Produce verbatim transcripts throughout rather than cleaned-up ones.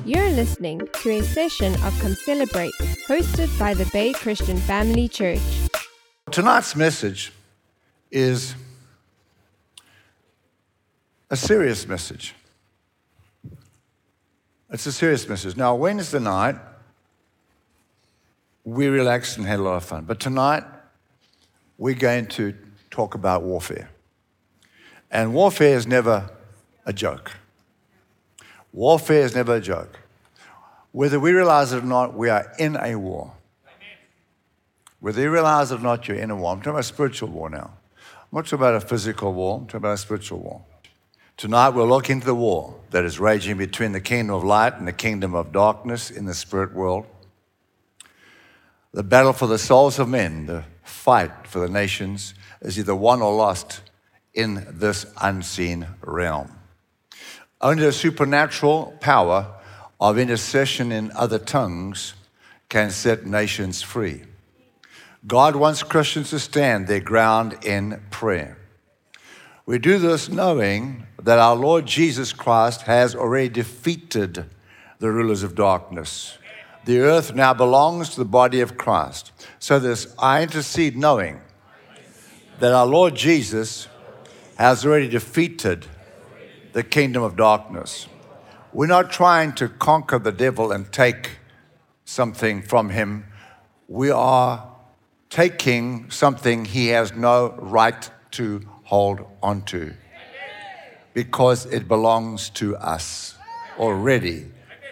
You're listening to a session of Come Celebrate, hosted by the Bay Christian Family Church. Tonight's message is a serious message. It's a serious message. Now, Wednesday night, we relaxed and had a lot of fun. But tonight, we're going to talk about warfare. And warfare is never a joke. Warfare is never a joke. Whether we realize it or not, we are in a war. Whether you realize it or not, you're in a war. I'm talking about spiritual war now. I'm not talking about a physical war. I'm talking about a spiritual war. Tonight, we'll look into the war that is raging between the kingdom of light and the kingdom of darkness in the spirit world. The battle for the souls of men, the fight for the nations, is either won or lost in this unseen realm. Only the supernatural power of intercession in other tongues can set nations free. God wants Christians to stand their ground in prayer. We do this knowing that our Lord Jesus Christ has already defeated the rulers of darkness. The earth now belongs to the body of Christ. So this, I intercede knowing that our Lord Jesus has already defeated the kingdom of darkness. We're not trying to conquer the devil and take something from him. We are taking something he has no right to hold onto because it belongs to us already.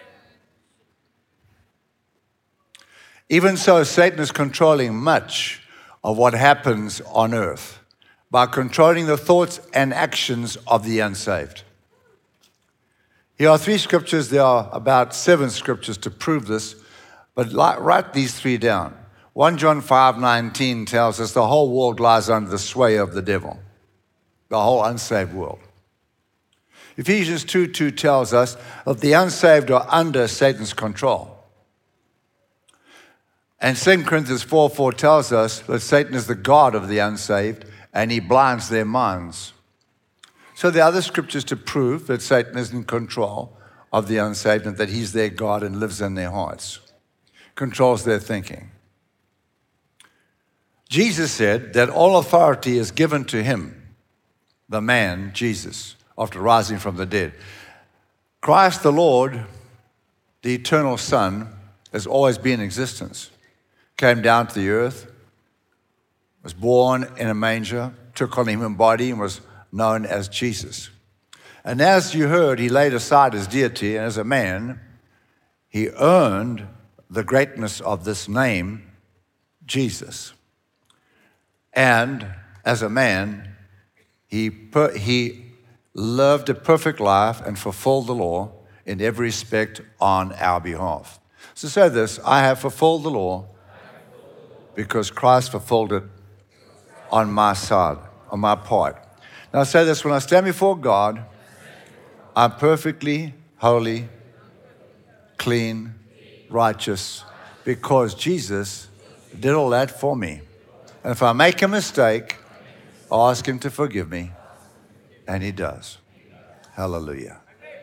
Even so, Satan is controlling much of what happens on earth by controlling the thoughts and actions of the unsaved. Here are three scriptures. There are about seven scriptures to prove this, but write these three down. First John five nineteen tells us the whole world lies under the sway of the devil, the whole unsaved world. Ephesians two two tells us that the unsaved are under Satan's control. And Second Corinthians four four tells us that Satan is the god of the unsaved and he blinds their minds. So there are other scriptures to prove that Satan is in control of the unsaved and that he's their God and lives in their hearts, controls their thinking. Jesus said that all authority is given to him, the man, Jesus, after rising from the dead. Christ the Lord, the eternal Son, has always been in existence. Came down to the earth, was born in a manger, took on a human body and was known as Jesus. And as you heard, he laid aside his deity, and as a man, he earned the greatness of this name, Jesus. And as a man, he, per, he lived a perfect life and fulfilled the law in every respect on our behalf. So say this, I have fulfilled the law because Christ fulfilled it on my side, on my part. Now I say this, when I stand before God, I'm perfectly holy, clean, righteous, because Jesus did all that for me. And if I make a mistake, I'll ask him to forgive me, and he does. Hallelujah.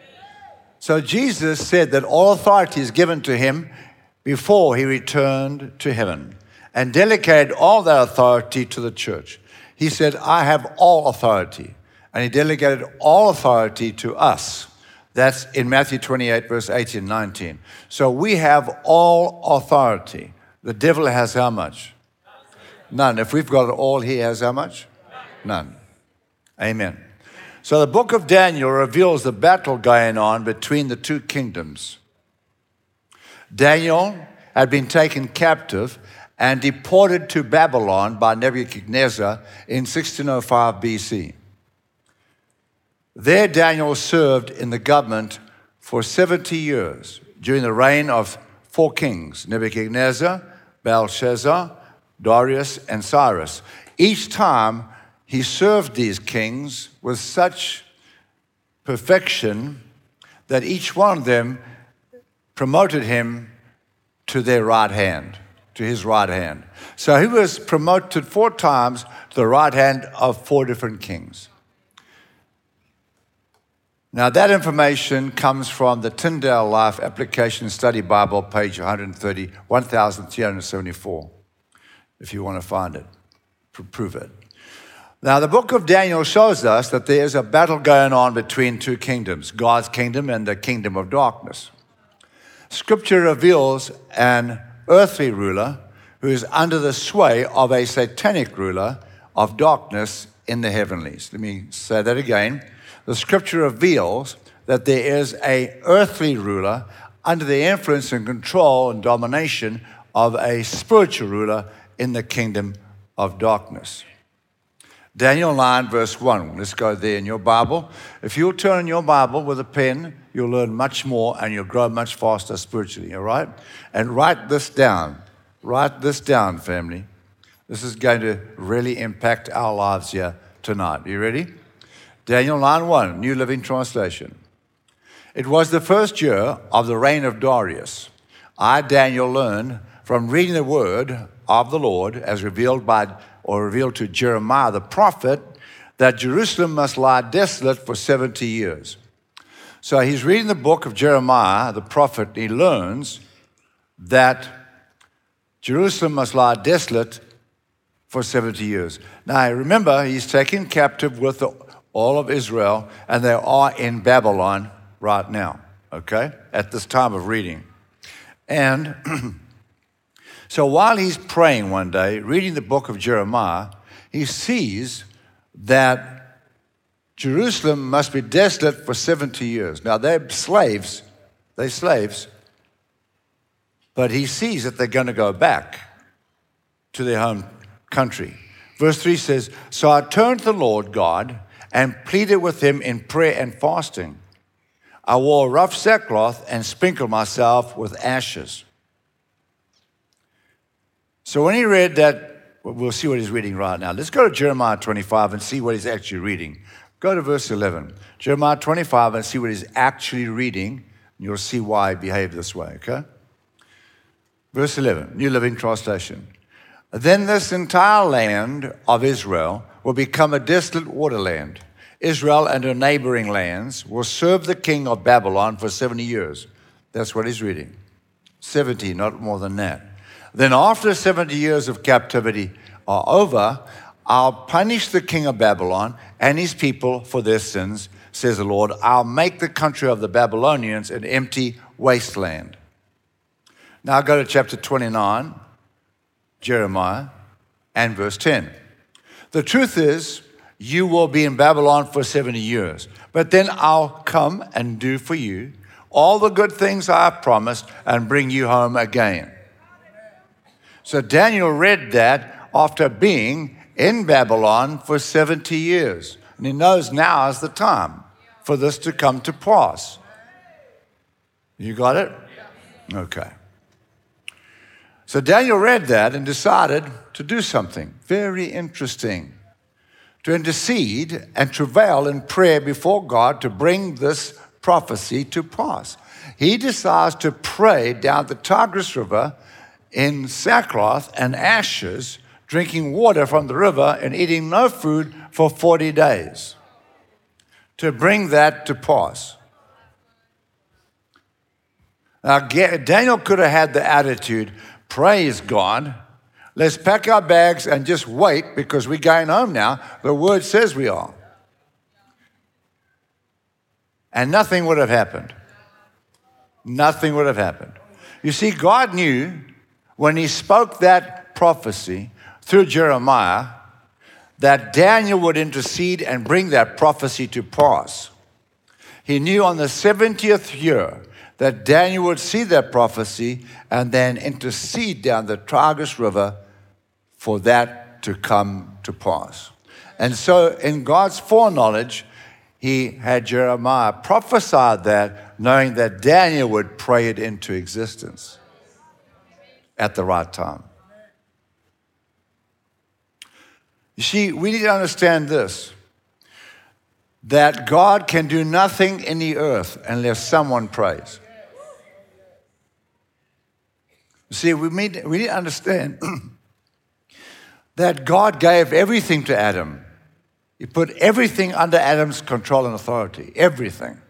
So Jesus said that all authority is given to him before he returned to heaven and delegated all that authority to the church. He said, I have all authority. And he delegated all authority to us. That's in Matthew twenty-eight, verse eighteen and nineteen. So we have all authority. The devil has how much? None. If we've got it all, he has how much? None. Amen. So the book of Daniel reveals the battle going on between the two kingdoms. Daniel had been taken captive and deported to Babylon by Nebuchadnezzar in sixteen oh five B C. There Daniel served in the government for seventy years during the reign of four kings, Nebuchadnezzar, Belshazzar, Darius, and Cyrus. Each time he served these kings with such perfection that each one of them promoted him to their right hand. To his right hand. So he was promoted four times to the right hand of four different kings. Now, that information comes from the Tyndale Life Application Study Bible, page one thirty, one thousand three hundred seventy-four, if you want to find it, prove it. Now, the book of Daniel shows us that there is a battle going on between two kingdoms, God's kingdom and the kingdom of darkness. Scripture reveals an earthly ruler who is under the sway of a satanic ruler of darkness in the heavenlies. Let me say that again. The scripture reveals that there is an earthly ruler under the influence and control and domination of a spiritual ruler in the kingdom of darkness. Daniel nine, verse one. Let's go there in your Bible. If you'll turn in your Bible with a pen, you'll learn much more and you'll grow much faster spiritually, all right? And write this down. Write this down, family. This is going to really impact our lives here tonight. Are you ready? Daniel nine one, New Living Translation. It was the first year of the reign of Darius. I, Daniel, learned from reading the word of the Lord as revealed by or revealed to Jeremiah the prophet that Jerusalem must lie desolate for seventy years. So he's reading the book of Jeremiah the prophet. And he learns that Jerusalem must lie desolate for seventy years. Now remember, he's taken captive with the all of Israel, and they are in Babylon right now, okay, at this time of reading. And so while he's praying one day, reading the book of Jeremiah, he sees that Jerusalem must be desolate for seventy years. Now, they're slaves, they're slaves, but he sees that they're going to go back to their home country. Verse three says, so I turned to the Lord God and pleaded with him in prayer and fasting. I wore rough sackcloth and sprinkled myself with ashes. So when he read that, we'll see what he's reading right now. Let's go to Jeremiah twenty-five and see what he's actually reading. Go to verse eleven. Jeremiah twenty-five and see what he's actually reading. And you'll see why he behaved this way, okay? Verse eleven, New Living Translation. Then this entire land of Israel will become a desolate waterland. Israel and her neighboring lands will serve the king of Babylon for seventy years. That's what he's reading. seventy, not more than that. Then after seventy years of captivity are over, I'll punish the king of Babylon and his people for their sins, says the Lord. I'll make the country of the Babylonians an empty wasteland. Now go to chapter twenty-nine, Jeremiah, and verse ten. The truth is, you will be in Babylon for seventy years, but then I'll come and do for you all the good things I've promised and bring you home again. So Daniel read that after being in Babylon for seventy years. And he knows now is the time for this to come to pass. You got it? Okay. So Daniel read that and decided to do something very interesting, to intercede and travail in prayer before God to bring this prophecy to pass. He decides to pray down the Tigris River in sackcloth and ashes, drinking water from the river and eating no food for forty days to bring that to pass. Now, Daniel could have had the attitude, praise God, let's pack our bags and just wait because we're going home now. The word says we are. And nothing would have happened. Nothing would have happened. You see, God knew when he spoke that prophecy through Jeremiah that Daniel would intercede and bring that prophecy to pass. He knew on the seventieth year that Daniel would see that prophecy and then intercede down the Tigris River for that to come to pass. And so in God's foreknowledge, he had Jeremiah prophesy that, knowing that Daniel would pray it into existence at the right time. You see, we need to understand this, that God can do nothing in the earth unless someone prays. You see, we need, we need to understand that God gave everything to Adam. He put everything under Adam's control and authority, everything.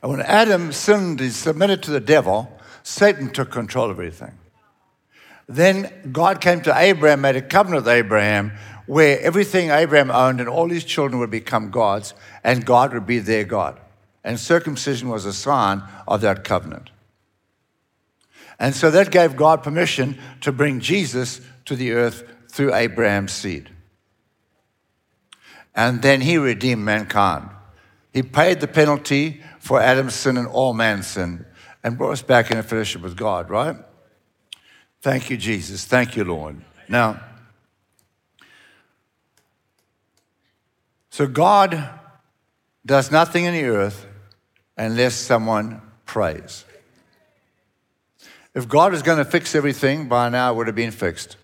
And when Adam sinned, he submitted to the devil, Satan took control of everything. Then God came to Abraham, made a covenant with Abraham, where everything Abraham owned and all his children would become God's, and God would be their God. And circumcision was a sign of that covenant. And so that gave God permission to bring Jesus to the earth through Abraham's seed. And then he redeemed mankind. He paid the penalty for Adam's sin and all man's sin and brought us back in a fellowship with God, right? Thank you, Jesus. Thank you, Lord. Now, so God does nothing in the earth unless someone prays. If God was going to fix everything, by now it would have been fixed.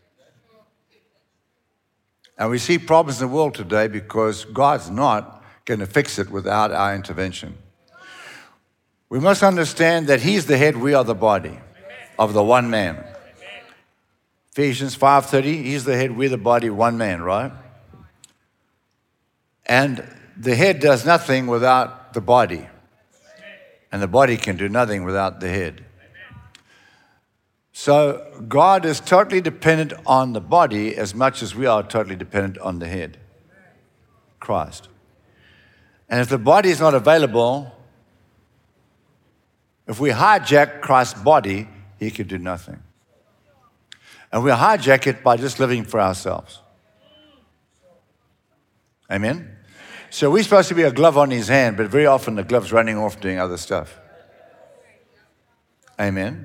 And we see problems in the world today because God's not going to fix it without our intervention. We must understand that He's the head, we are the body of the one man. Ephesians five thirty, He's the head, we're the body, one man, right? And the head does nothing without the body. And the body can do nothing without the head. So God is totally dependent on the body as much as we are totally dependent on the head, Christ. And if the body is not available, if we hijack Christ's body, He could do nothing. And we hijack it by just living for ourselves. Amen? So we're supposed to be a glove on His hand, but very often the glove's running off doing other stuff. Amen?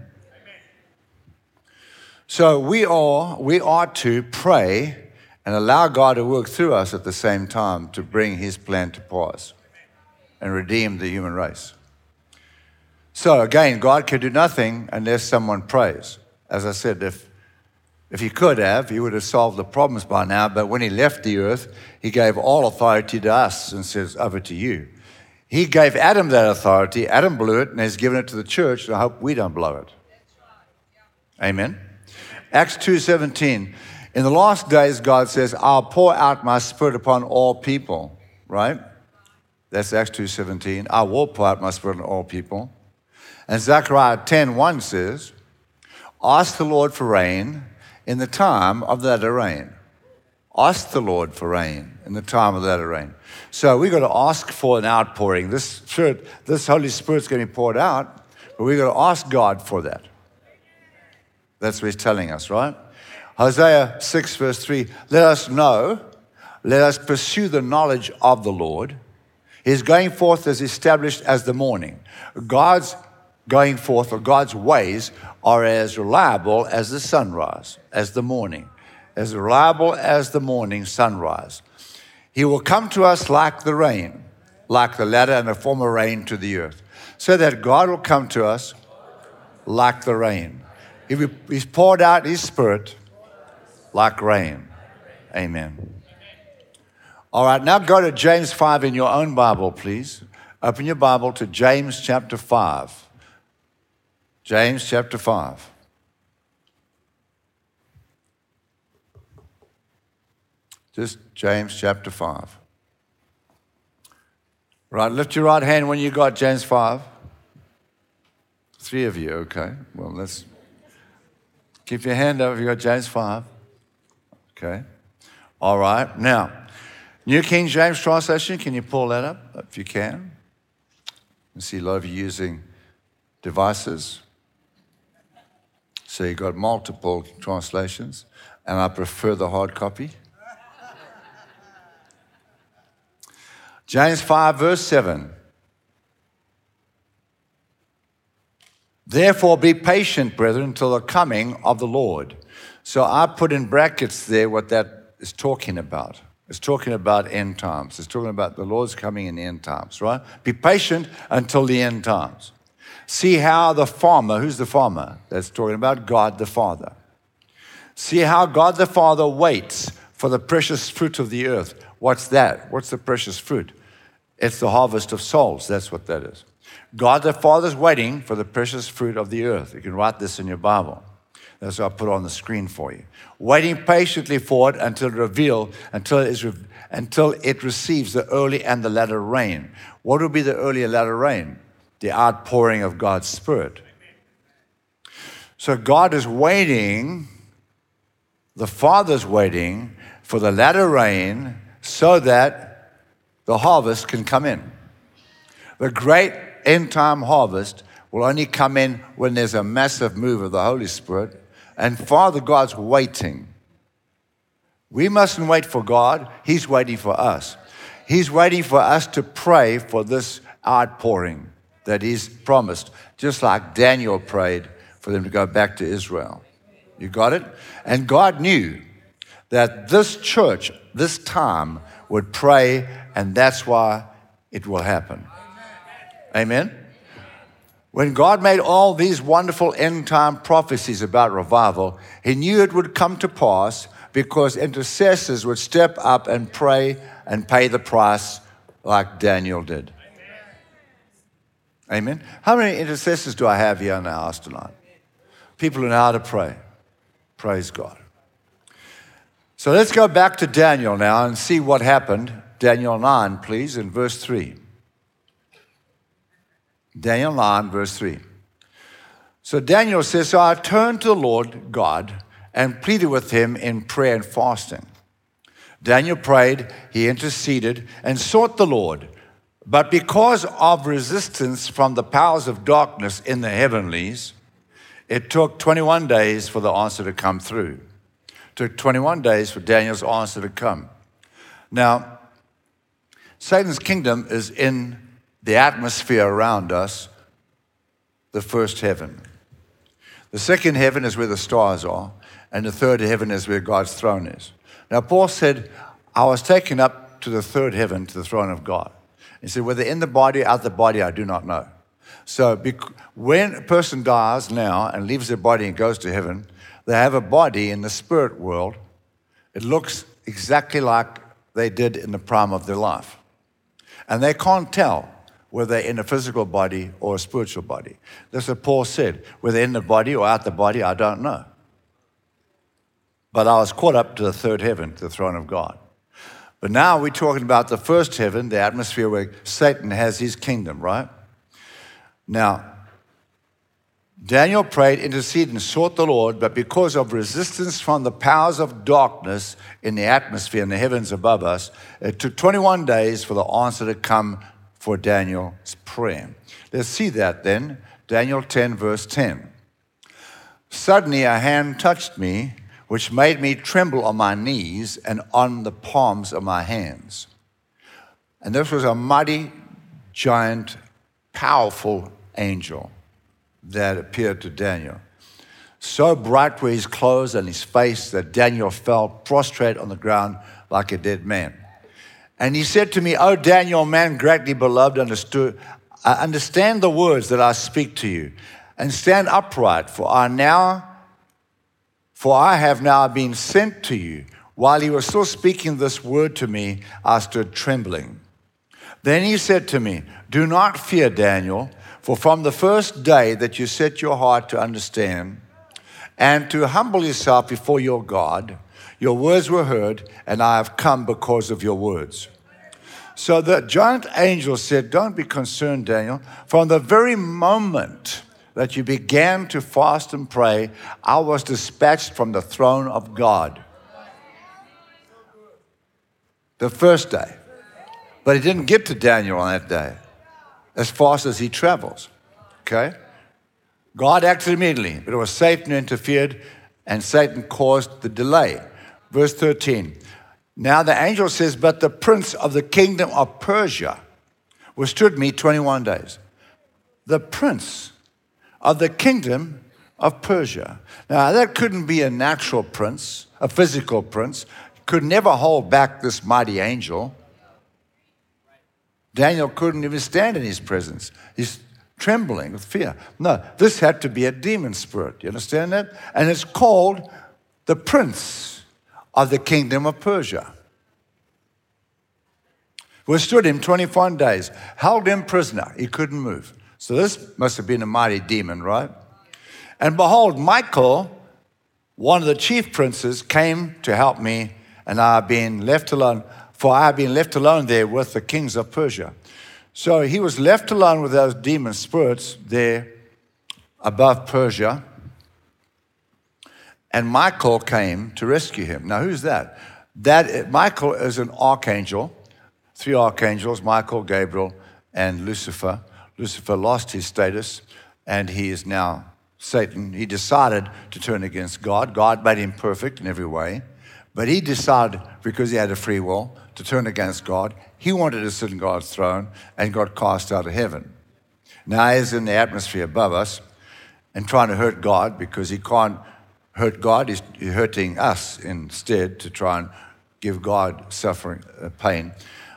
So we are, we are to pray and allow God to work through us at the same time to bring His plan to pass and redeem the human race. So again, God can do nothing unless someone prays. As I said, if if He could have, He would have solved the problems by now, but when He left the earth, He gave all authority to us and says, over to you. He gave Adam that authority. Adam blew it and has given it to the church, and I hope we don't blow it. Amen. Acts two seventeen. In the last days, God says, I'll pour out my Spirit upon all people, right? That's Acts two seventeen. I will pour out my Spirit on all people. And Zechariah ten one says, ask the Lord for rain in the time of the latter rain. Ask the Lord for rain in the time of the latter rain. So we've got to ask for an outpouring. This Spirit, this Holy Spirit's going to be poured out, but we've got to ask God for that. That's what He's telling us, right? Hosea six verse three, let us know, let us pursue the knowledge of the Lord. His going forth is established as the morning. God's going forth, or God's ways, are as reliable as the sunrise, as the morning, as reliable as the morning sunrise. He will come to us like the rain, like the latter and the former rain to the earth, so that God will come to us like the rain. He's poured out His Spirit like rain. Amen. All right, now go to James five in your own Bible, please. Open your Bible to James chapter five. James chapter five. Just James chapter five. Right, lift your right hand when you got James five. Three of you, okay. Well, let's keep your hand up if you got James five. Okay. All right. Now, New King James Translation, can you pull that up if you can? I see a lot of you using devices. So you've got multiple translations, and I prefer the hard copy. James five, verse seven. Therefore be patient, brethren, till the coming of the Lord. So I put in brackets there what that is talking about. It's talking about end times. It's talking about the Lord's coming in the end times, right? Be patient until the end times. See how the farmer, who's the farmer? That's talking about God the Father. See how God the Father waits for the precious fruit of the earth. What's that? What's the precious fruit? It's the harvest of souls. That's what that is. God the Father is waiting for the precious fruit of the earth. You can write this in your Bible. That's what I put on the screen for you. Waiting patiently for it until it reveal, until it, is, until it receives the early and the latter rain. What will be the early and latter rain? the outpouring of God's Spirit. So God is waiting, the Father's waiting for the latter rain so that the harvest can come in. The great end-time harvest will only come in when there's a massive move of the Holy Spirit, and Father God's waiting. We mustn't wait for God. He's waiting for us. He's waiting for us to pray for this outpouring that He's promised, just like Daniel prayed for them to go back to Israel. You got it? And God knew that this church, this time, would pray, and that's why it will happen. Amen? When God made all these wonderful end-time prophecies about revival, He knew it would come to pass because intercessors would step up and pray and pay the price like Daniel did. Amen? How many intercessors do I have here in the house tonight? People who know how to pray. Praise God. So let's go back to Daniel now and see what happened. Daniel nine, please, in verse three. Daniel nine, verse three. So Daniel says, so I turned to the Lord God and pleaded with Him in prayer and fasting. Daniel prayed, he interceded, and sought the Lord. But because of resistance from the powers of darkness in the heavenlies, it took twenty-one days for the answer to come through. It took twenty-one days for Daniel's answer to come. Now, Satan's kingdom is in the atmosphere around us, the first heaven. The second heaven is where the stars are, and the third heaven is where God's throne is. Now, Paul said, I was taken up to the third heaven, to the throne of God. He said, whether in the body or out the body, I do not know. So when a person dies now and leaves their body and goes to heaven, they have a body in the spirit world. It looks exactly like they did in the prime of their life. And they can't tell whether they're in a physical body or a spiritual body. That's what Paul said. Whether in the body or out the body, I don't know. But I was caught up to the third heaven, to the throne of God. But now we're talking about the first heaven, the atmosphere where Satan has his kingdom, right? Now, Daniel prayed, interceded, and sought the Lord, but because of resistance from the powers of darkness in the atmosphere, in the heavens above us, it took twenty-one days for the answer to come for Daniel's prayer. Let's see that then. Daniel ten, verse ten. Suddenly a hand touched me, which made me tremble on my knees and on the palms of my hands. And this was a mighty, giant, powerful angel that appeared to Daniel. So bright were his clothes and his face that Daniel fell prostrate on the ground like a dead man. And he said to me, O Daniel, man greatly beloved, understood, I understand the words that I speak to you, and stand upright, for I now, for I have now been sent to you. While he was still speaking this word to me, I stood trembling. Then he said to me, do not fear, Daniel, for from the first day that you set your heart to understand and to humble yourself before your God, your words were heard, and I have come because of your words. So the giant angel said, don't be concerned, Daniel. From the very moment that you began to fast and pray, I was dispatched from the throne of God. The first day. But he didn't get to Daniel on that day, as fast as he travels. Okay? God acted immediately, but it was Satan who interfered, and Satan caused the delay. Verse thirteen. Now the angel says, but the prince of the kingdom of Persia withstood me twenty-one days. The prince of the kingdom of Persia. Now that couldn't be a natural prince, a physical prince. Could never hold back this mighty angel. Daniel couldn't even stand in his presence. He's trembling with fear. No, this had to be a demon spirit. You understand that? And it's called the prince of the kingdom of Persia. Withstood him twenty-one days, held him prisoner. He couldn't move. So this must have been a mighty demon, right? And behold, Michael, one of the chief princes, came to help me, and I have been left alone, for I have been left alone there with the kings of Persia. So he was left alone with those demon spirits there above Persia. And Michael came to rescue him. Now, who's that? That Michael is an archangel, three archangels, Michael, Gabriel, and Lucifer. Lucifer lost his status, and he is now Satan. He decided to turn against God. God made him perfect in every way, but he decided, because he had a free will, to turn against God. He wanted to sit in God's throne and got cast out of heaven. Now he's in the atmosphere above us and trying to hurt God, because he can't hurt God. He's hurting us instead to try and give God suffering, uh, pain.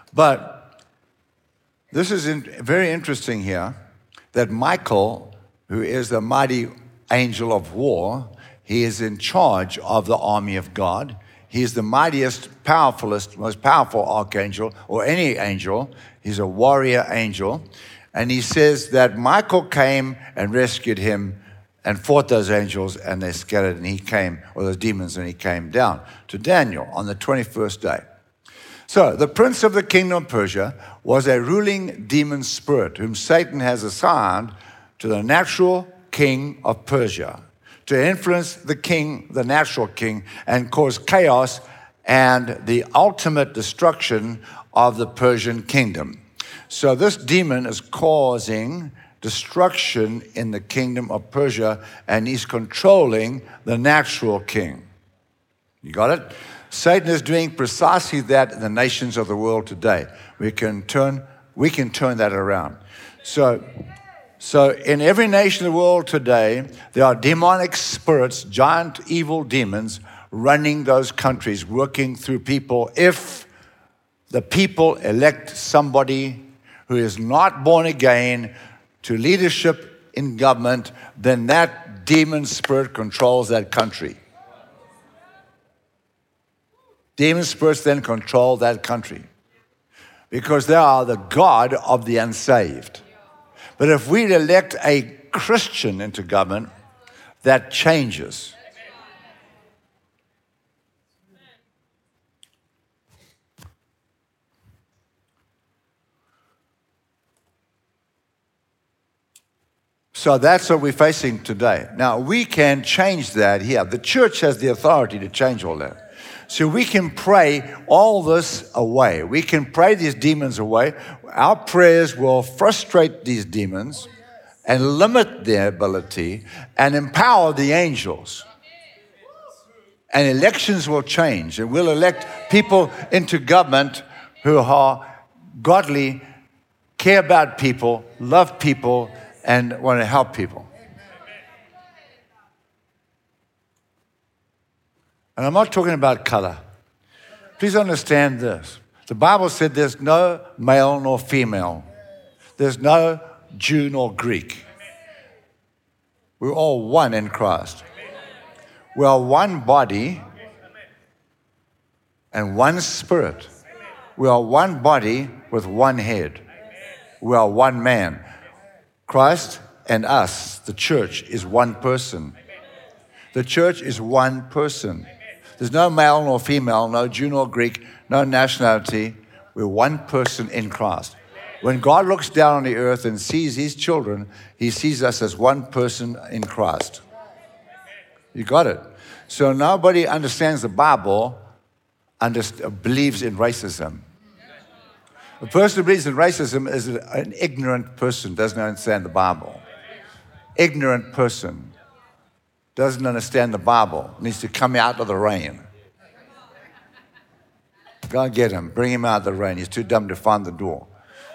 But this is in, very interesting here, that Michael, who is the mighty angel of war, he is in charge of the army of God. He is the mightiest, powerfulest, most powerful archangel, or any angel. He's a warrior angel. And he says that Michael came and rescued him and fought those angels, and they scattered, and he came, or those demons, and he came down to Daniel on the twenty-first day. So the prince of the kingdom of Persia was a ruling demon spirit whom Satan has assigned to the natural king of Persia to influence the king, the natural king, and cause chaos and the ultimate destruction of the Persian kingdom. So this demon is causing destruction in the kingdom of Persia, and he's controlling the natural king. You got it? Satan is doing precisely that in the nations of the world today. We can turn, we can turn that around. So, so in every nation of the world today, there are demonic spirits, giant evil demons running those countries, working through people. If the people elect somebody who is not born again to leadership in government, then that demon spirit controls that country. Demon spirits then control that country because they are the God of the unsaved. But if we elect a Christian into government, that changes. So that's what we're facing today. Now, we can change that here. The church has the authority to change all that. So we can pray all this away. We can pray these demons away. Our prayers will frustrate these demons and limit their ability and empower the angels. And elections will change. And we'll elect people into government who are godly, care about people, love people, and want to help people. And I'm not talking about color. Please understand this. The Bible said there's no male nor female. There's no Jew nor Greek. We're all one in Christ. We are one body and one spirit. We are one body with one head. We are one man. Christ and us, the church, is one person. The church is one person. There's no male nor female, no Jew nor Greek, no nationality. We're one person in Christ. When God looks down on the earth and sees his children, he sees us as one person in Christ. You got it? So nobody understands the Bible, underst- believes in racism. A person who believes in racism is an ignorant person, doesn't understand the Bible. Ignorant person doesn't understand the Bible, needs to come out of the rain. Go and get him, bring him out of the rain. He's too dumb to find the door.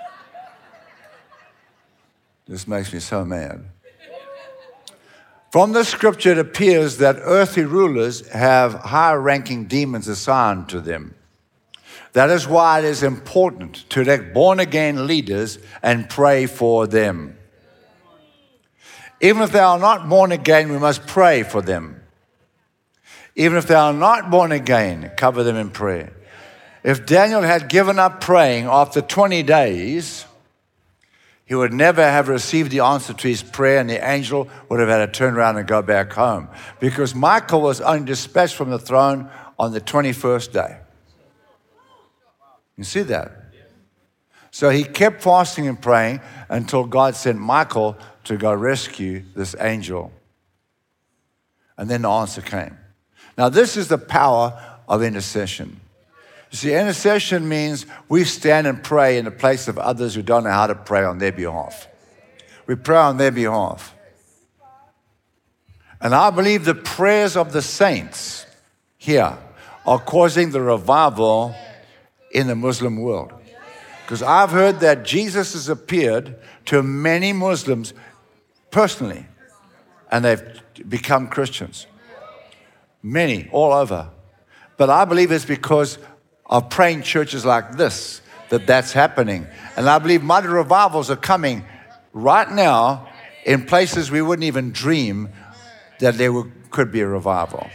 This makes me so mad. From the scripture, it appears that earthly rulers have higher-ranking demons assigned to them. That is why it is important to elect born-again leaders and pray for them. Even if they are not born again, we must pray for them. Even if they are not born again, cover them in prayer. If Daniel had given up praying after twenty days, he would never have received the answer to his prayer, and the angel would have had to turn around and go back home. Because Michael was only dispatched from the throne on the twenty-first day. You see that? So he kept fasting and praying until God sent Michael to go rescue this angel. And then the answer came. Now, this is the power of intercession. You see, intercession means we stand and pray in the place of others who don't know how to pray on their behalf. We pray on their behalf. And I believe the prayers of the saints here are causing the revival in the Muslim world. Because I've heard that Jesus has appeared to many Muslims personally, and they've become Christians. Many, all over. But I believe it's because of praying churches like this that that's happening. And I believe mighty revivals are coming right now in places we wouldn't even dream that there would, could be a revival.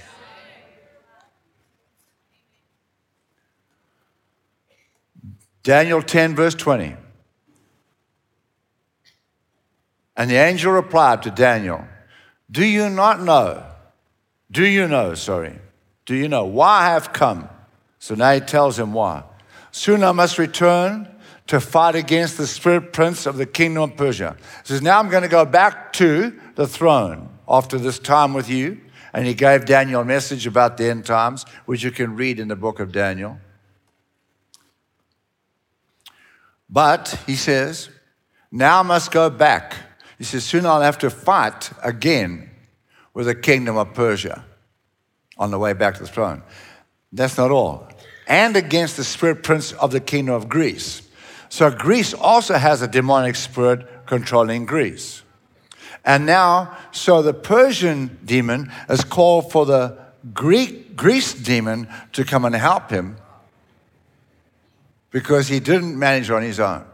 Daniel ten, verse twenty. And the angel replied to Daniel, Do you not know? Do you know, sorry. Do you know why I have come? So now he tells him why. Soon I must return to fight against the spirit prince of the kingdom of Persia. He says, now I'm going to go back to the throne after this time with you. And he gave Daniel a message about the end times, which you can read in the book of Daniel. But, he says, now I must go back. He says, soon I'll have to fight again with the kingdom of Persia on the way back to the throne. That's not all. And against the spirit prince of the kingdom of Greece. So Greece also has a demonic spirit controlling Greece. And now, so the Persian demon has called for the Greek Greece demon to come and help him because he didn't manage on his own.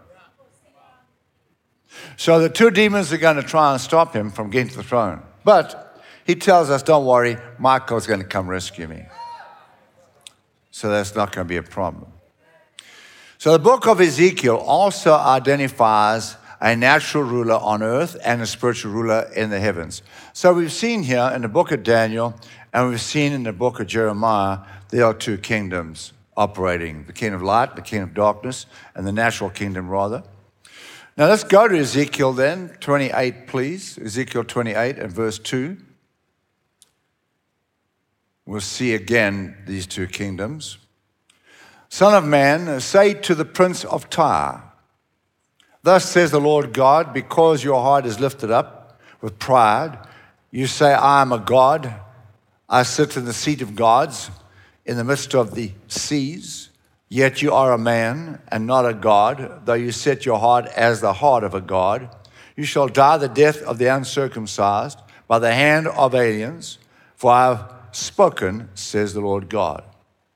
So the two demons are going to try and stop him from getting to the throne. But he tells us, don't worry, Michael's going to come rescue me. So that's not going to be a problem. So the book of Ezekiel also identifies a natural ruler on earth and a spiritual ruler in the heavens. So we've seen here in the book of Daniel and we've seen in the book of Jeremiah, there are two kingdoms operating, the kingdom of light, the kingdom of darkness, and the natural kingdom rather. Now let's go to Ezekiel then, twenty-eight please, Ezekiel twenty-eight and verse two. We'll see again these two kingdoms. Son of man, say to the prince of Tyre, thus says the Lord God, because your heart is lifted up with pride, you say, I am a God, I sit in the seat of gods, in the midst of the seas, yet you are a man and not a God, though you set your heart as the heart of a God. You shall die the death of the uncircumcised by the hand of aliens, for I have spoken, says the Lord God.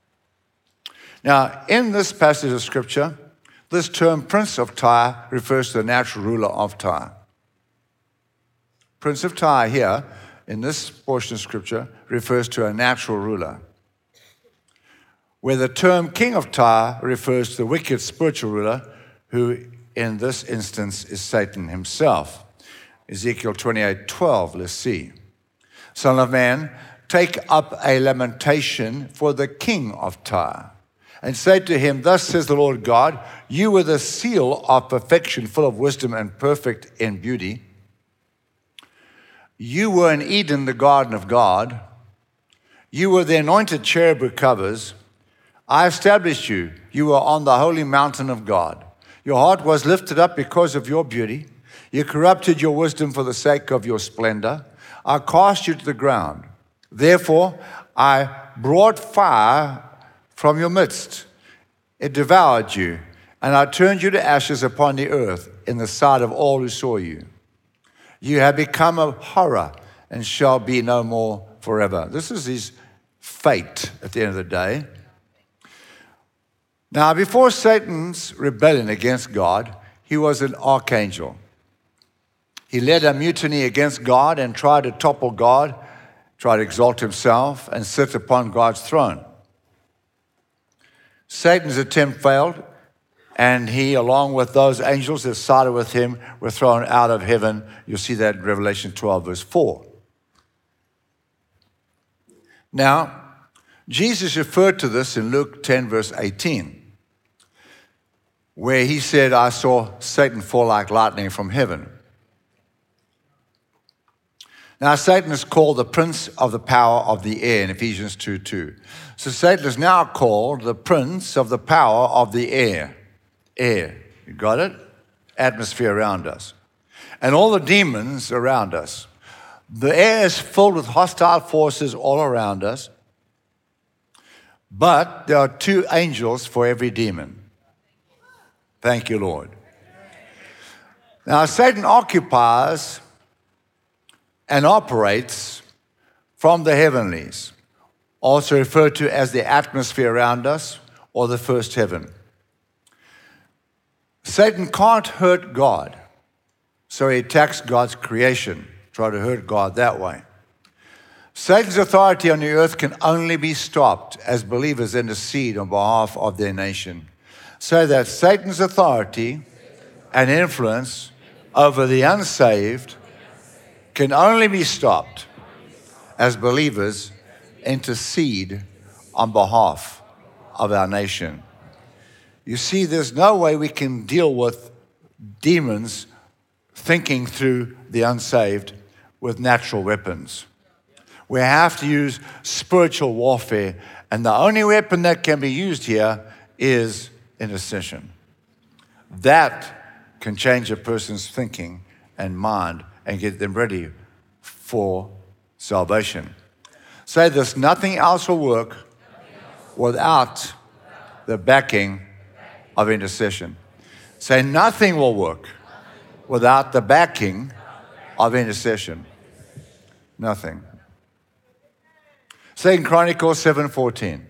Now, in this passage of Scripture, this term Prince of Tyre refers to the natural ruler of Tyre. Prince of Tyre here, in this portion of Scripture, refers to a natural ruler, where the term King of Tyre refers to the wicked spiritual ruler, who in this instance is Satan himself. Ezekiel twenty-eight twelve, let's see. Son of man, take up a lamentation for the king of Tyre, and say to him, thus says the Lord God, you were the seal of perfection, full of wisdom and perfect in beauty. You were in Eden, the garden of God. You were the anointed cherub who covers. I established you. You were on the holy mountain of God. Your heart was lifted up because of your beauty. You corrupted your wisdom for the sake of your splendor. I cast you to the ground. Therefore, I brought fire from your midst. It devoured you, and I turned you to ashes upon the earth in the sight of all who saw you. You have become a horror and shall be no more forever. This is his fate at the end of the day. Now, before Satan's rebellion against God, he was an archangel. He led a mutiny against God and tried to topple God, tried to exalt himself and sit upon God's throne. Satan's attempt failed, and he, along with those angels that sided with him, were thrown out of heaven. You'll see that in Revelation twelve, verse four. Now, Jesus referred to this in Luke ten, verse eighteen. where he said, I saw Satan fall like lightning from heaven. Now, Satan is called the prince of the power of the air in Ephesians two two. So Satan is now called the prince of the power of the air. Air, you got it? Atmosphere around us. And all the demons around us. The air is filled with hostile forces all around us. But there are two angels for every demon. Thank you, Lord. Now, Satan occupies and operates from the heavenlies, also referred to as the atmosphere around us or the first heaven. Satan can't hurt God, so he attacks God's creation, try to hurt God that way. Satan's authority on the earth can only be stopped as believers intercede on behalf of their nation, so that Satan's authority and influence over the unsaved can only be stopped as believers intercede on behalf of our nation. You see, there's no way we can deal with demons thinking through the unsaved with natural weapons. We have to use spiritual warfare, and the only weapon that can be used here is intercession. That can change a person's thinking and mind and get them ready for salvation. Say this, nothing else will work without the backing of intercession. Say nothing will work without the backing of intercession. Nothing. Second Chronicles seven fourteen.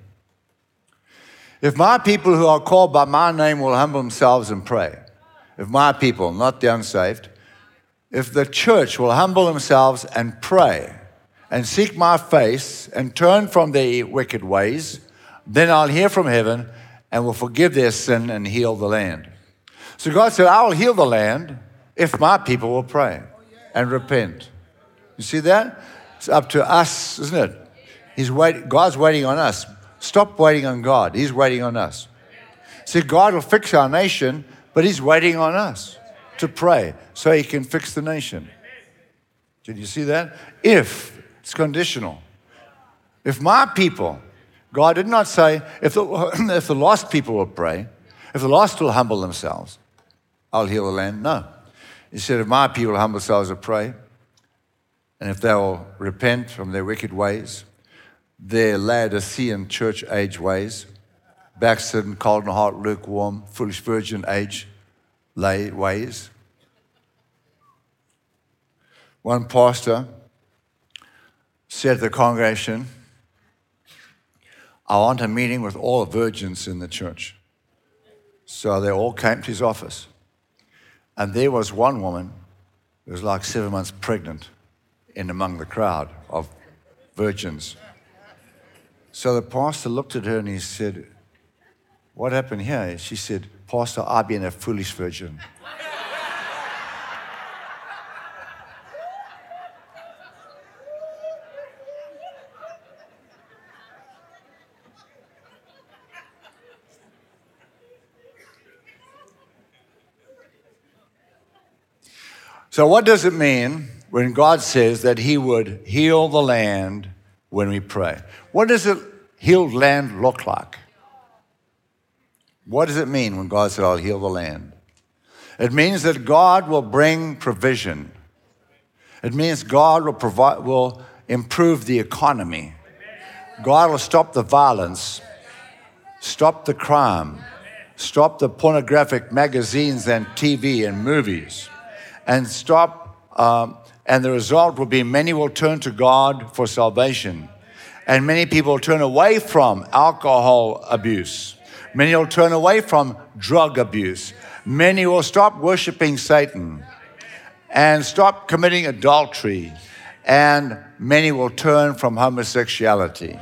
If my people who are called by my name will humble themselves and pray, if my people, not the unsaved, if the church will humble themselves and pray and seek my face and turn from their wicked ways, then I'll hear from heaven and will forgive their sin and heal the land. So God said, I will heal the land if my people will pray and repent. You see that? It's up to us, isn't it? He's wait, God's waiting on us. Stop waiting on God. He's waiting on us. See, God will fix our nation, but he's waiting on us to pray so he can fix the nation. Did you see that? If, it's conditional. If my people, God did not say, if the, if the lost people will pray, if the lost will humble themselves, I'll heal the land. No. He said, if my people will humble themselves and pray, and if they will repent from their wicked ways, their Laodicean church age ways, backslidden, cold and hot, lukewarm, foolish virgin age lay ways. One pastor said to the congregation, I want a meeting with all the virgins in the church. So they all came to his office. And there was one woman who was like seven months pregnant in among the crowd of virgins. So the pastor looked at her and he said, what happened here? She said, Pastor, I've been a foolish virgin. So what does it mean when God says that he would heal the land when we pray? What does a healed land look like? What does it mean when God said, I'll heal the land? It means that God will bring provision. It means God will provide, will improve the economy. God will stop the violence, stop the crime, stop the pornographic magazines and T V and movies, and stop, um, and the result will be many will turn to God for salvation. And many people will turn away from alcohol abuse. Many will turn away from drug abuse. Many will stop worshiping Satan and stop committing adultery. And many will turn from homosexuality.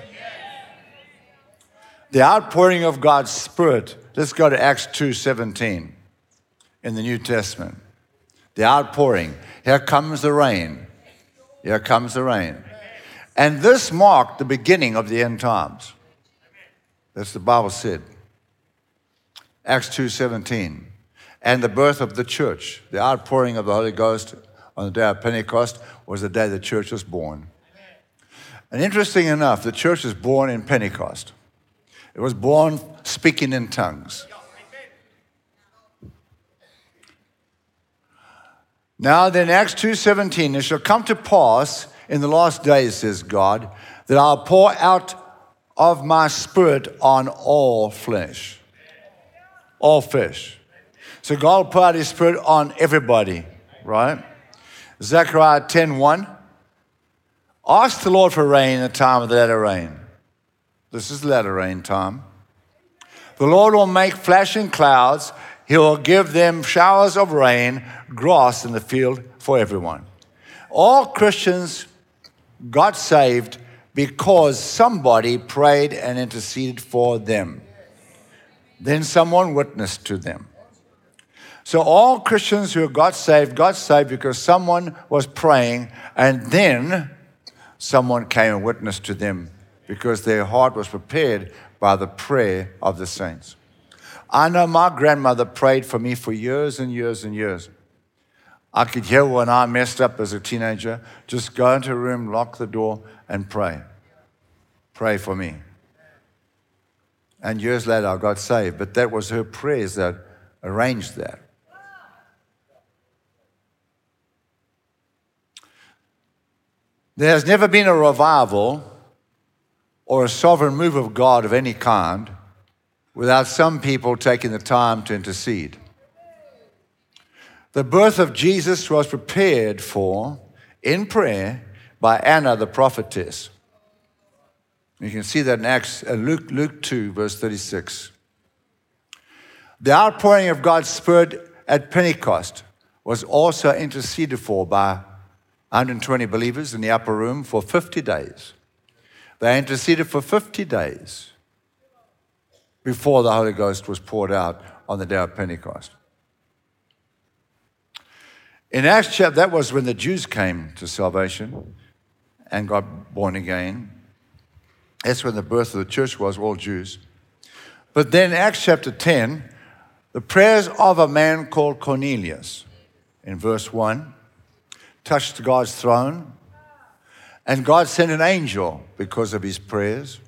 The outpouring of God's Spirit. Let's go to Acts two seventeen in the New Testament. The outpouring. Here comes the rain. Here comes the rain. And this marked the beginning of the end times. That's what the Bible said. Acts two seventeen. And the birth of the church, the outpouring of the Holy Ghost on the day of Pentecost was the day the church was born. And interesting enough, the church was born in Pentecost. It was born speaking in tongues. Now then, Acts two seventeen, it shall come to pass in the last days, says God, that I'll pour out of my spirit on all flesh. All flesh. So God will pour out his spirit on everybody, right? Zechariah ten one. Ask the Lord for rain in the time of the latter rain. This is latter rain time. The Lord will make flashing clouds. He will give them showers of rain, grass in the field for everyone. All Christians got saved because somebody prayed and interceded for them. Then someone witnessed to them. So all Christians who got saved, got saved because someone was praying, and then someone came and witnessed to them because their heart was prepared by the prayer of the saints. I know my grandmother prayed for me for years and years and years. I could hear when I messed up as a teenager, just go into a room, lock the door, and pray. Pray for me. And years later, I got saved. But that was her prayers that arranged that. There has never been a revival or a sovereign move of God of any kind without some people taking the time to intercede. The birth of Jesus was prepared for in prayer by Anna the prophetess. You can see that in Acts, uh, Luke, Luke two, verse thirty-six. The outpouring of God's Spirit at Pentecost was also interceded for by one hundred twenty believers in the upper room for fifty days. They interceded for fifty days before the Holy Ghost was poured out on the day of Pentecost. In Acts chapter, that was when the Jews came to salvation and got born again. That's when the birth of the church was, all Jews. But then Acts chapter ten, the prayers of a man called Cornelius, in verse one, touched God's throne, and God sent an angel because of his prayers,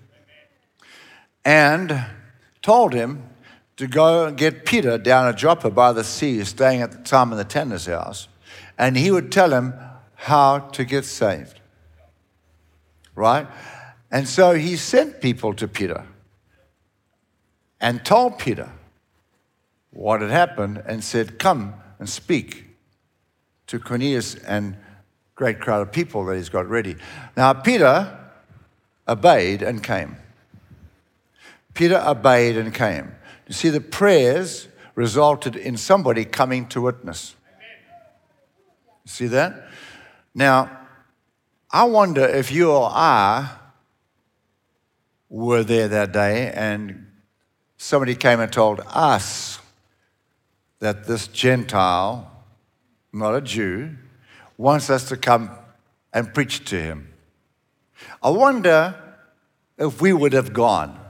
and told him to go and get Peter down at Joppa by the sea, staying at the time in the tanner's house, and he would tell him how to get saved. Right? And so he sent people to Peter and told Peter what had happened and said, come and speak to Cornelius and great crowd of people that he's got ready. Now, Peter obeyed and came. Peter obeyed and came. You see, the prayers resulted in somebody coming to witness. You see that? Now, I wonder if you or I were there that day and somebody came and told us that this Gentile, not a Jew, wants us to come and preach to him. I wonder if we would have gone.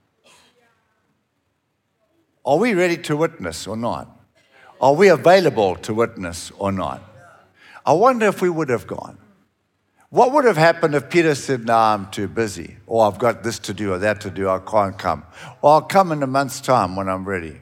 Are we ready to witness or not? Are we available to witness or not? I wonder if we would have gone. What would have happened if Peter said, no, I'm too busy, or I've got this to do or that to do, I can't come, or I'll come in a month's time when I'm ready?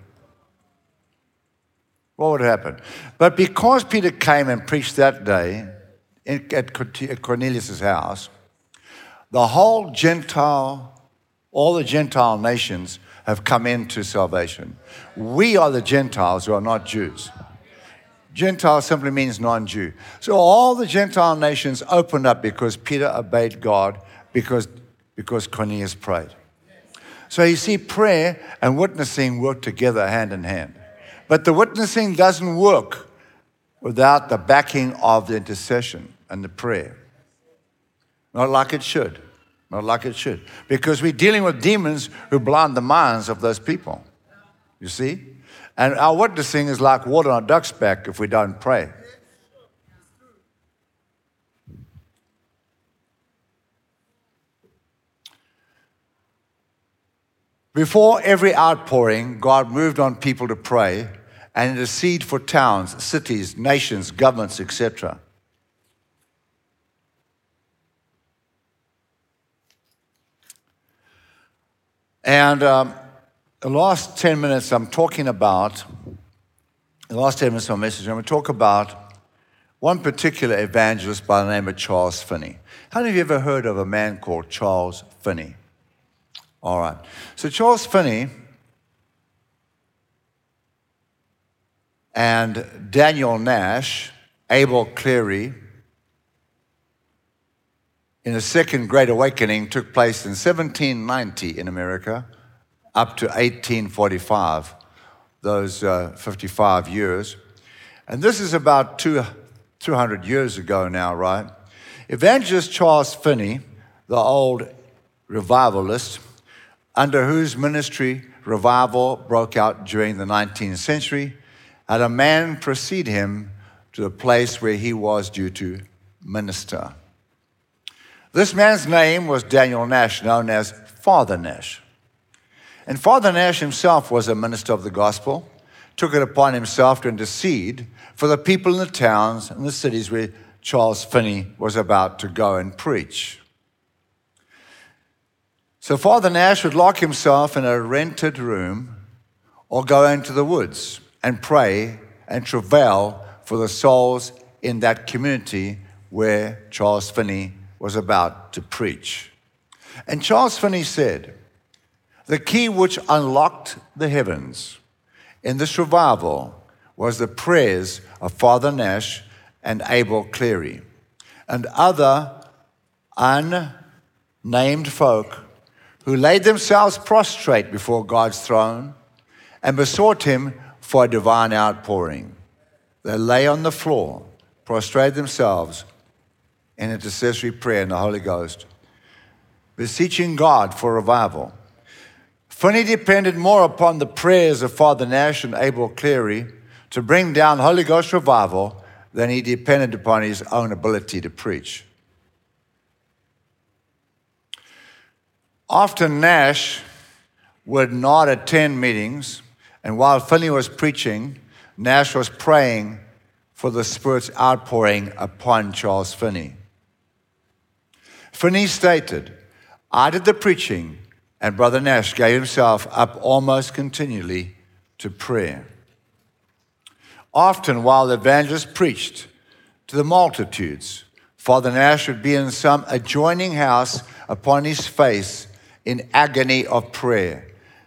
What would happen? But because Peter came and preached that day at Cornelius' house, the whole Gentile, all the Gentile nations have come into salvation. We are the Gentiles who are not Jews. Gentile simply means non-Jew. So all the Gentile nations opened up because Peter obeyed God, because, because Cornelius prayed. So you see, prayer and witnessing work together hand in hand. But the witnessing doesn't work without the backing of the intercession and the prayer. Not like it should. Not like it should. Because we're dealing with demons who blind the minds of those people. You see? And our witnessing is like water on a duck's back if we don't pray. Before every outpouring, God moved on people to pray and intercede for towns, cities, nations, governments, et cetera. And um, the last ten minutes I'm talking about, the last ten minutes of my message, I'm going to talk about one particular evangelist by the name of Charles Finney. How many of you ever heard of a man called Charles Finney? All right. So Charles Finney and Daniel Nash, Abel Cleary, in the Second Great Awakening took place in seventeen ninety in America up to eighteen forty-five, those uh, fifty-five years. And this is about two, two hundred years ago now, right? Evangelist Charles Finney, the old revivalist, under whose ministry revival broke out during the nineteenth century, had a man precede him to the place where he was due to minister. This man's name was Daniel Nash, known as Father Nash. And Father Nash himself was a minister of the gospel, took it upon himself to intercede for the people in the towns and the cities where Charles Finney was about to go and preach. So Father Nash would lock himself in a rented room or go into the woods and pray and travail for the souls in that community where Charles Finney was about to preach. And Charles Finney said, the key which unlocked the heavens in this revival was the prayers of Father Nash and Abel Cleary and other unnamed folk who laid themselves prostrate before God's throne and besought him for a divine outpouring. They lay on the floor, prostrated themselves in intercessory prayer in the Holy Ghost, beseeching God for revival. Finney depended more upon the prayers of Father Nash and Abel Cleary to bring down Holy Ghost revival than he depended upon his own ability to preach. Often Nash would not attend meetings, and while Finney was preaching, Nash was praying for the Spirit's outpouring upon Charles Finney. Finney stated, I did the preaching, and Brother Nash gave himself up almost continually to prayer. Often while the evangelist preached to the multitudes, Father Nash would be in some adjoining house upon his face in agony of prayer.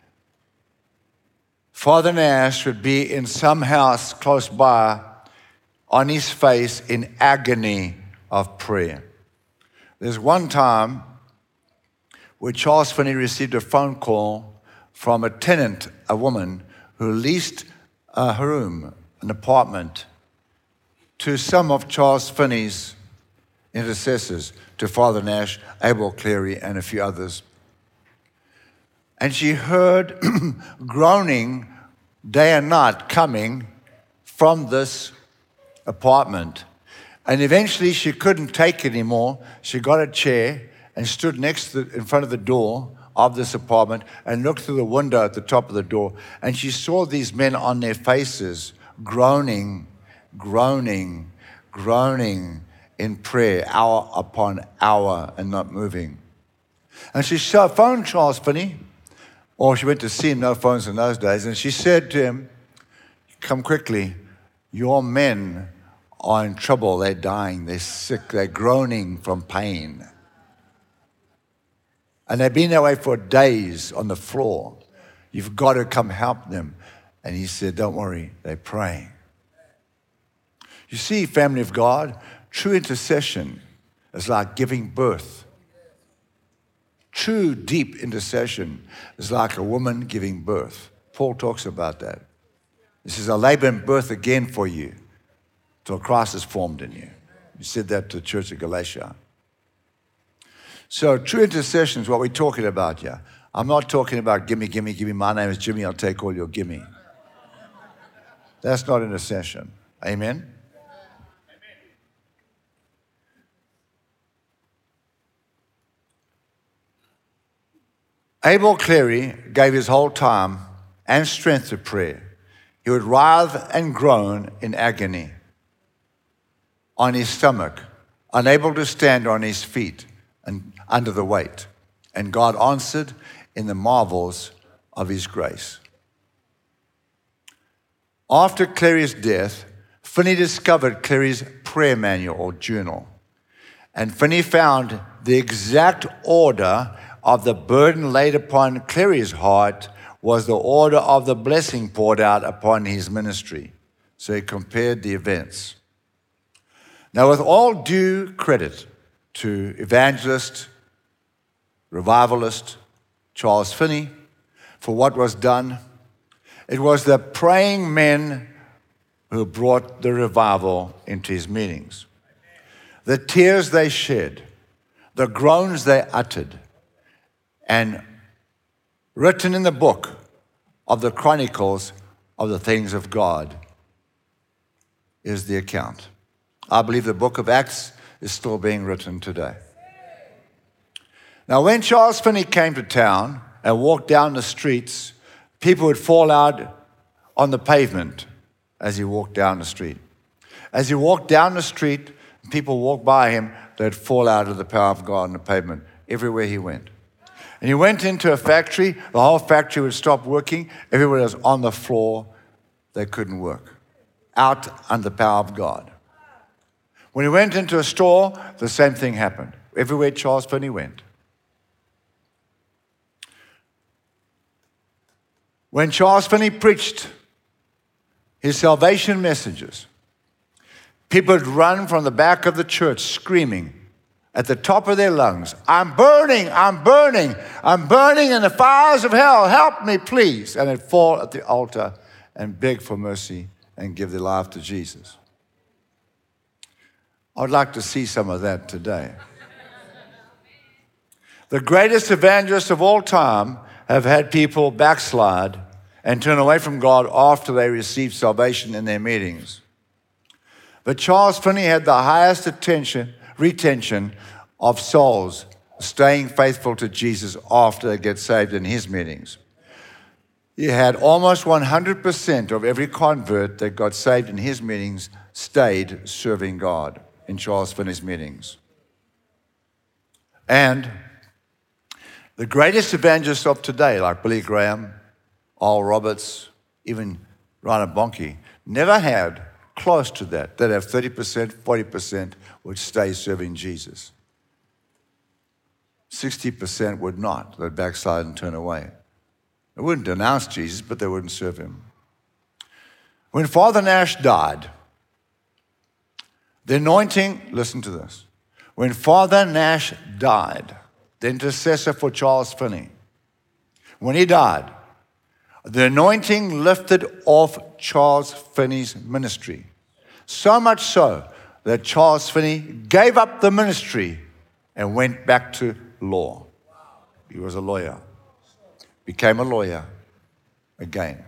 Father Nash would be in some house close by on his face in agony of prayer. There's one time where Charles Finney received a phone call from a tenant, a woman, who leased a room, an apartment, to some of Charles Finney's intercessors, to Father Nash, Abel Cleary, and a few others. And she heard groaning day and night coming from this apartment. And eventually she couldn't take it anymore. She got a chair and stood next to the, in front of the door of this apartment and looked through the window at the top of the door. And she saw these men on their faces groaning, groaning, groaning in prayer, hour upon hour, and not moving. And she phoned Charles Finney, or she went to see him, no phones in those days, and she said to him, come quickly, your men are in trouble, they're dying, they're sick, they're groaning from pain. And they've been that way for days on the floor. You've got to come help them. And he said, don't worry, they're praying. You see, family of God, true intercession is like giving birth. True deep intercession is like a woman giving birth. Paul talks about that. He says, I'll labor in birth again for you till Christ is formed in you. He said that to the church of Galatia. So true intercession is what we're talking about here. I'm not talking about gimme, gimme, gimme. My name is Jimmy. I'll take all your gimme. That's not intercession. Amen? Abel Cleary gave his whole time and strength to prayer. He would writhe and groan in agony on his stomach, unable to stand on his feet and under the weight. And God answered in the marvels of his grace. After Cleary's death, Finney discovered Cleary's prayer manual or journal. And Finney found the exact order of the burden laid upon Cleary's heart was the order of the blessing poured out upon his ministry. So he compared the events. Now, with all due credit to evangelist, revivalist Charles Finney for what was done, it was the praying men who brought the revival into his meetings. The tears they shed, the groans they uttered, and written in the book of the Chronicles of the Things of God is the account. I believe the book of Acts is still being written today. Now, when Charles Finney came to town and walked down the streets, people would fall out on the pavement as he walked down the street. As he walked down the street, people walked by him, they'd fall out of the power of God on the pavement everywhere he went. And he went into a factory, the whole factory would stop working, everybody was on the floor, they couldn't work. Out under the power of God. When he went into a store, the same thing happened. Everywhere Charles Finney went. When Charles Finney preached his salvation messages, people would run from the back of the church screaming at the top of their lungs, I'm burning, I'm burning, I'm burning in the fires of hell, help me please. And they'd fall at the altar and beg for mercy and give their life to Jesus. I'd like to see some of that today. The greatest evangelists of all time have had people backslide and turn away from God after they received salvation in their meetings. But Charles Finney had the highest attention, retention of souls staying faithful to Jesus after they get saved in his meetings. He had almost one hundred percent of every convert that got saved in his meetings stayed serving God in Charles Finney's meetings. And the greatest evangelists of today, like Billy Graham, Oral Roberts, even Reinhard Bonnke, never had close to that. They'd have thirty percent, forty percent would stay serving Jesus. sixty percent would not. They'd backslide and turn away. They wouldn't denounce Jesus, but they wouldn't serve him. When Father Nash died, the anointing, listen to this. When Father Nash died, the intercessor for Charles Finney, when he died, the anointing lifted off Charles Finney's ministry. So much so that Charles Finney gave up the ministry and went back to law. He was a lawyer. Became a lawyer again.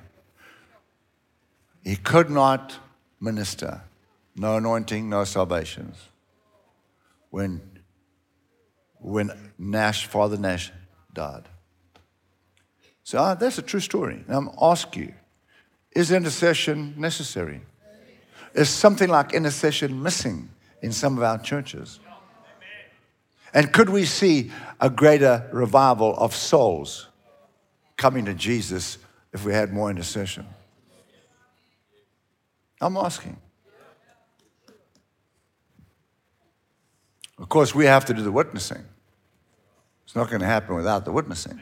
He could not minister. No anointing, no salvations. When, when Nash, Father Nash died. So uh, that's a true story. Now I'm asking you, is intercession necessary? Is something like intercession missing in some of our churches? And could we see a greater revival of souls coming to Jesus if we had more intercession? I'm asking. Of course, we have to do the witnessing. It's not going to happen without the witnessing.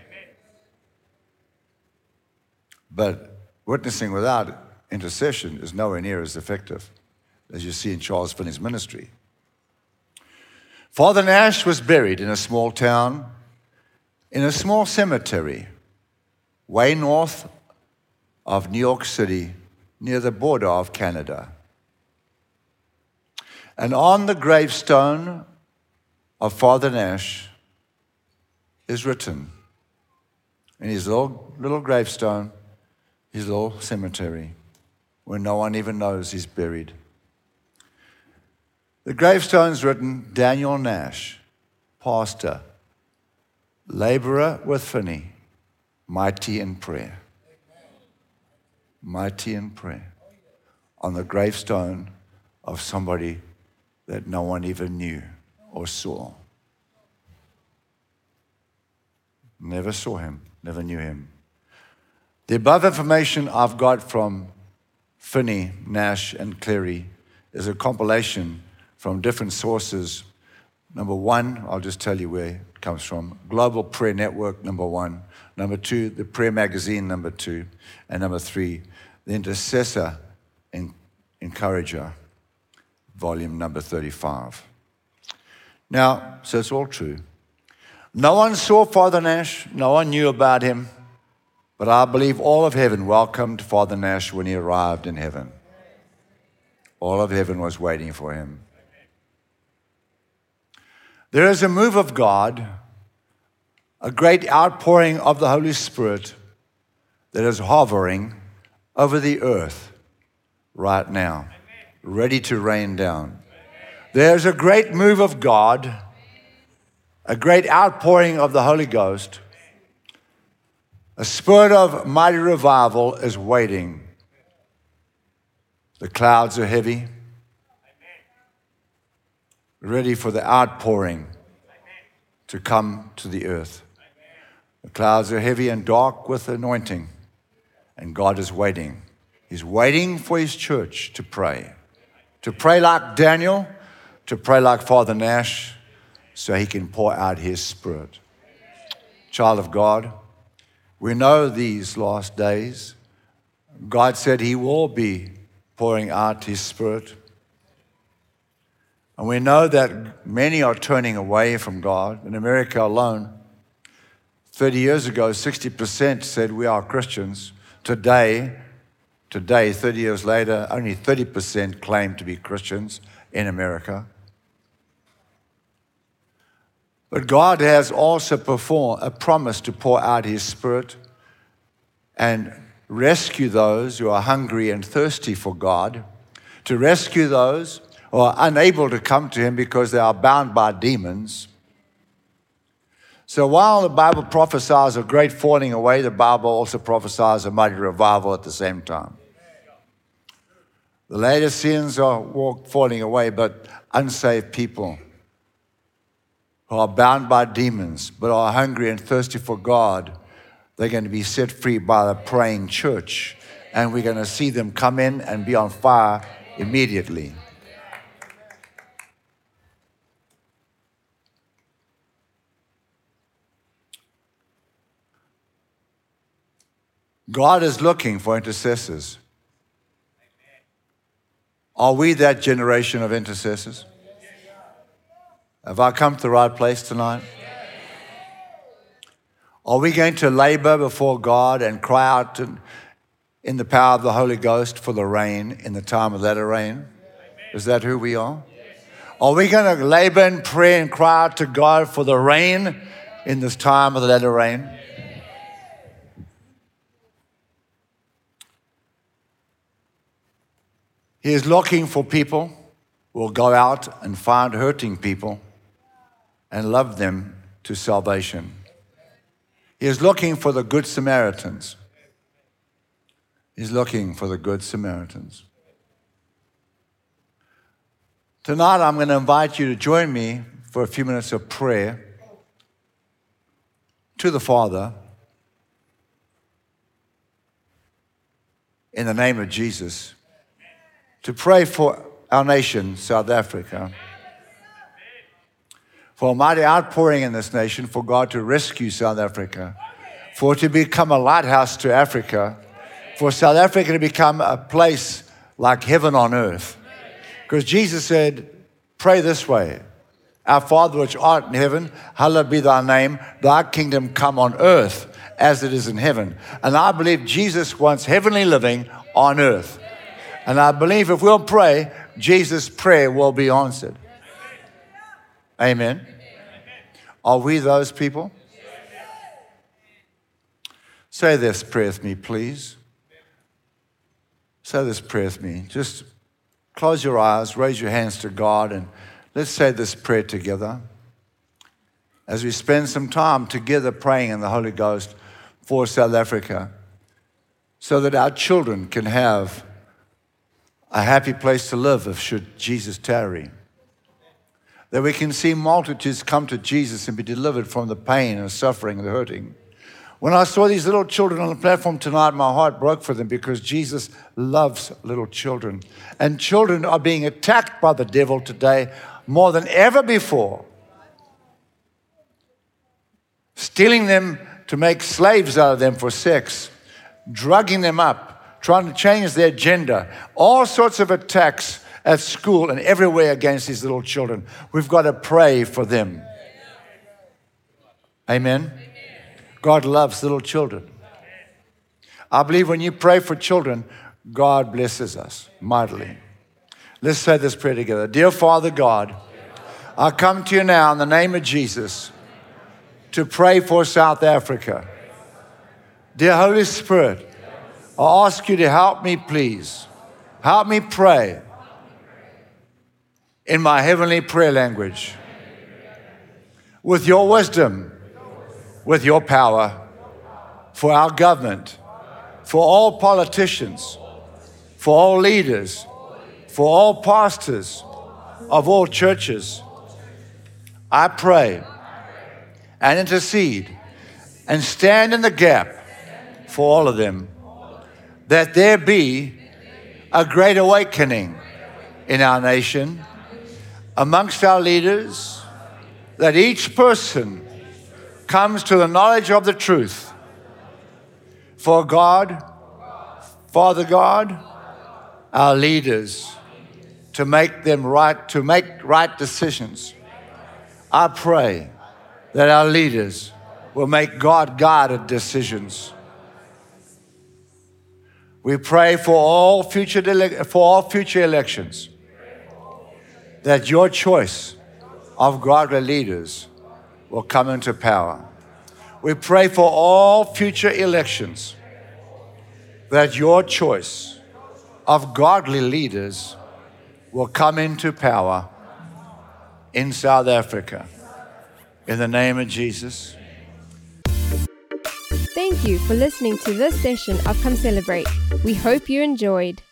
But witnessing without intercession is nowhere near as effective as you see in Charles Finney's ministry. Father Nash was buried in a small town, in a small cemetery, way north of New York City, near the border of Canada. And on the gravestone of Father Nash is written, in his little, little gravestone, his little cemetery, where no one even knows he's buried. The gravestone's written, Daniel Nash, pastor, laborer with Finney, mighty in prayer. Mighty in prayer. On the gravestone of somebody that no one even knew or saw. Never saw him, never knew him. The above information I've got from Finney, Nash, and Cleary is a compilation from different sources. Number one, I'll just tell you where it comes from. Global Prayer Network, number one. Number two, the Prayer Magazine, number two. And number three, the Intercessor Encourager, volume number thirty-five. Now, so it's all true. No one saw Father Nash. No one knew about him. But I believe all of heaven welcomed Father Nash when he arrived in heaven. All of heaven was waiting for him. There is a move of God, a great outpouring of the Holy Spirit that is hovering over the earth right now, ready to rain down. There's a great move of God, a great outpouring of the Holy Ghost. A spirit of mighty revival is waiting. The clouds are heavy, ready for the outpouring to come to the earth. The clouds are heavy and dark with anointing, and God is waiting. He's waiting for his church to pray, to pray like Daniel, to pray like Father Nash, so he can pour out his spirit. Child of God, we know these last days, God said he will be pouring out his spirit. And we know that many are turning away from God. In America alone, thirty years ago, sixty percent said we are Christians. Today, today, thirty years later, only thirty percent claim to be Christians in America. But God has also performed a promise to pour out his spirit and rescue those who are hungry and thirsty for God, to rescue those who are unable to come to him because they are bound by demons. So while the Bible prophesies a great falling away, the Bible also prophesies a mighty revival at the same time. The Laodiceans are walk, falling away, but unsaved people who are bound by demons, but are hungry and thirsty for God, they're going to be set free by the praying church. And we're going to see them come in and be on fire immediately. God is looking for intercessors. Are we that generation of intercessors? Have I come to the right place tonight? Are we going to labor before God and cry out in, in the power of the Holy Ghost for the rain in the time of latter rain? Is that who we are? Are we going to labor and pray and cry out to God for the rain in this time of the latter rain? He is looking for people who will go out and find hurting people and love them to salvation. He is looking for the good Samaritans. He's looking for the good Samaritans. Tonight, I'm going to invite you to join me for a few minutes of prayer to the Father in the name of Jesus, to pray for our nation, South Africa, for a mighty outpouring in this nation, for God to rescue South Africa, for it to become a lighthouse to Africa, for South Africa to become a place like heaven on earth. Because Jesus said, pray this way, our Father which art in heaven, hallowed be thy name, thy kingdom come on earth as it is in heaven. And I believe Jesus wants heavenly living on earth. And I believe if we'll pray, Jesus' prayer will be answered. Amen. Are we those people? Say this prayer with me, please. Say this prayer with me. Just close your eyes, raise your hands to God, and let's say this prayer together as we spend some time together praying in the Holy Ghost for South Africa so that our children can have a happy place to live if should Jesus tarry. That we can see multitudes come to Jesus and be delivered from the pain and suffering and the hurting. When I saw these little children on the platform tonight, my heart broke for them because Jesus loves little children. And children are being attacked by the devil today more than ever before. Stealing them to make slaves out of them for sex, drugging them up, trying to change their gender, all sorts of attacks at school and everywhere against these little children. We've got to pray for them. Amen? God loves little children. I believe when you pray for children, God blesses us mightily. Let's say this prayer together. Dear Father God, I come to you now in the name of Jesus to pray for South Africa. Dear Holy Spirit, I ask you to help me, please. Help me pray in my heavenly prayer language with your wisdom, with your power for our government, for all politicians, for all leaders, for all pastors of all churches. I pray and intercede and stand in the gap for all of them, that there be a great awakening in our nation, amongst our leaders, that each person comes to the knowledge of the truth. For God, Father God, our leaders, to make them right, to make right decisions. I pray that our leaders will make God-guided decisions. We pray for all future dele- for all future elections, that your choice of godly leaders will come into power. We pray for all future elections, that your choice of godly leaders will come into power in South Africa. In the name of Jesus. Thank you for listening to this session of Come Celebrate. We hope you enjoyed.